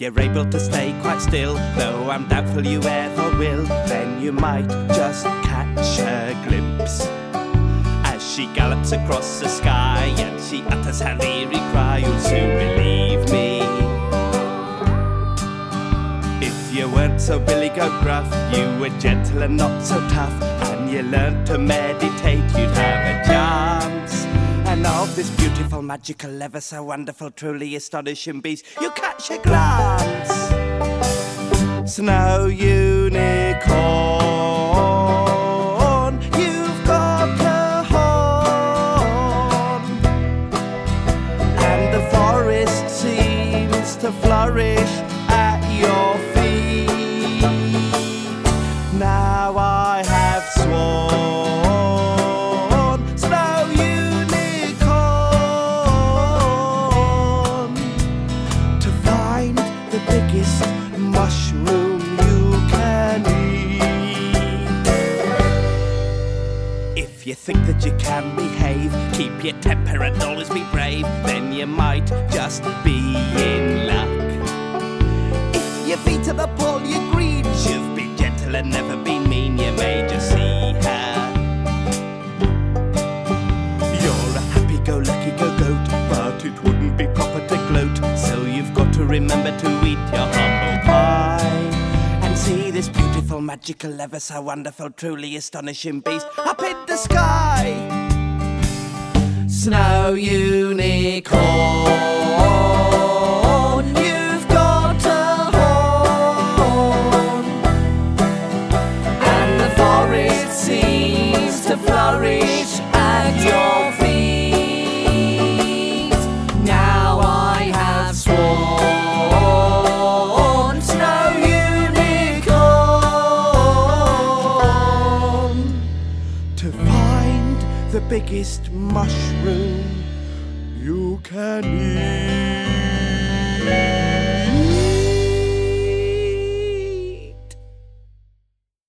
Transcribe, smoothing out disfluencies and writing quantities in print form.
you're able to stay quite still, though I'm doubtful you ever will, then you might just catch a glimpse as she gallops across the sky and she utters her leery cry. You'll soon believe me. If you weren't so billy goat gruff, you were gentle and not so tough, and you learned to meditate, you'd have a chance. And of this beautiful, magical, ever so wonderful, truly astonishing beast, you catch a glance. Snow unicorn, you've got a horn, and the forest seems to flourish at your feet. Now I have sworn, snow unicorn, to find the biggest mushroom you can eat. If you think that you can behave, keep your temper and always be brave, then you might just be in luck. If your feet are the ball you green, you've been gentle and never been mean, you may just see her. You're a happy-go-lucky go-goat, but it wouldn't be proper to gloat, so you've got to remember to eat your humble pie and see this beautiful, magical, ever so wonderful, truly astonishing beast up in the sky. Snow unicorn, you've got a horn, and the forest seems to flourish at your feet. Now I have sworn, snow unicorn, to find the biggest mushroom you can eat.